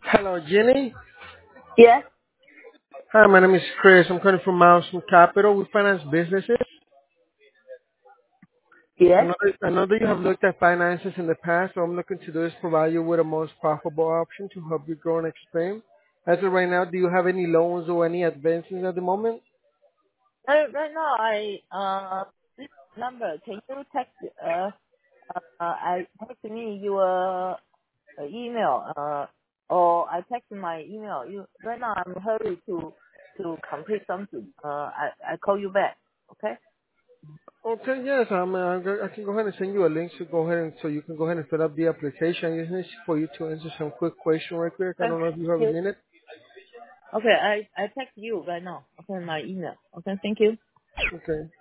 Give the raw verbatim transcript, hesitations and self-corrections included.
Hello, Jenny. Yes, Hi, my name is Chris. I'm calling from Mountain Capital. We finance businesses. I yes. know, I know that you have looked at finances in the past. What I'm looking to do is provide you with the most profitable option to help you grow and expand. As of right now, do you have any loans or any advances at the moment? Uh, right now, I uh this number. Can you text uh uh I text me your uh, email uh or I text my email. You right now I'm hurry to to complete something. Uh, I I call you back. Okay. Okay, yes, I'm, uh, I'm go- I can go ahead and send you a link to go ahead and so you can go ahead and fill up the application. Just need for you to answer some quick questions right quick. I Thank don't know if you have a you. minute. Okay, I I text you right now. Okay, my email. Okay, thank you. Okay.